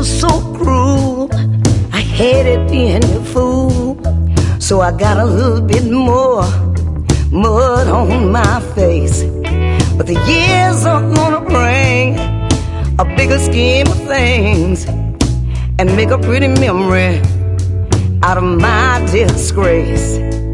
was so cruel. I hated being a fool. So I got a little bit more mud on my face. But the years are gonna bring a bigger scheme of things and make a pretty memory out of my disgrace.